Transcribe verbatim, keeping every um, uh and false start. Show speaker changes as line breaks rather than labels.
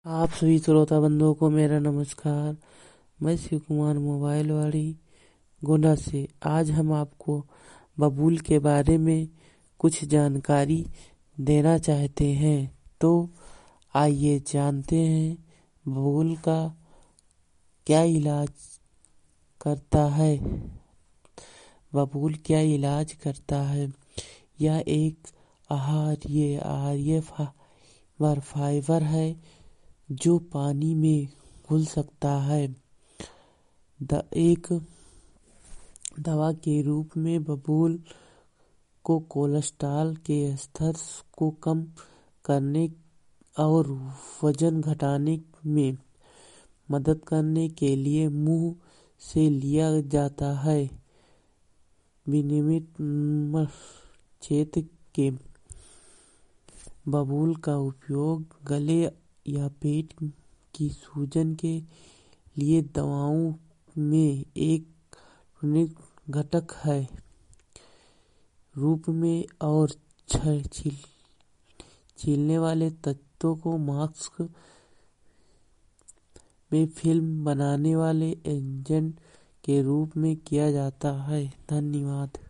आप सभी श्रोता बंधुओं को मेरा नमस्कार। मैं शिव कुमार मोबाइल वाली गोंडा से। आज हम आपको बबूल के बारे में कुछ जानकारी देना चाहते हैं। तो आइए जानते हैं बबूल का क्या इलाज करता है। बबूल क्या इलाज करता है। यह एक आहार्य आहार्य फाइबर फाइबर है जो पानी में घुल सकता है। द एक दवा के रूप में बबूल को कोलेस्ट्रॉल के स्तर को कम करने और वजन घटाने में मदद करने के लिए मुंह से लिया जाता है। विनियमित क्षेत्र के बबूल का उपयोग गले या पेट की सूजन के लिए दवाओं में एक प्रमुख घटक है रूप में और छील छीलने वाले तत्वों को मास्क में फिल्म बनाने वाले एजेंट के रूप में किया जाता है। धन्यवाद।